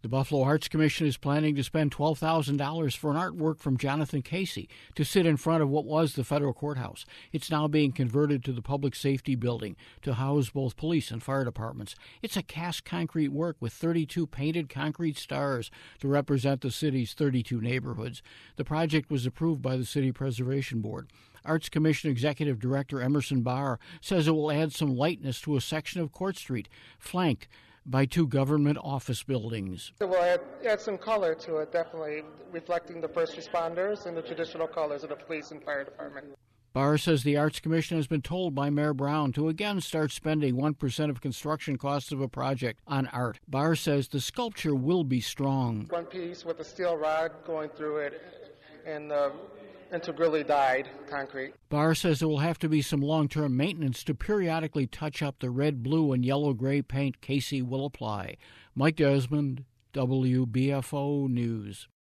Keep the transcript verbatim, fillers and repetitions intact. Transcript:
The Buffalo Arts Commission is planning to spend twelve thousand dollars for an artwork from Jonathan Casey to sit in front of what was the federal courthouse. It's now being converted to the Public Safety Building to house both police and fire departments. It's a cast concrete work with thirty-two painted concrete stars to represent the city's thirty-two neighborhoods. The project was approved by the City Preservation Board. Arts Commission Executive Director Emerson Barr says it will add some lightness to a section of Court Street, flanked by two government office buildings. It will add, add some color to it, definitely reflecting the first responders and the traditional colors of the police and fire department. Barr says the Arts Commission has been told by Mayor Brown to again start spending one percent of construction costs of a project on art. Barr says the sculpture will be strong. One piece with a steel rod going through it and uh, integrally dyed concrete. Barr says there will have to be some long-term maintenance to periodically touch up the red, blue, and yellow-gray paint Casey will apply. Mike Desmond, W B F O News.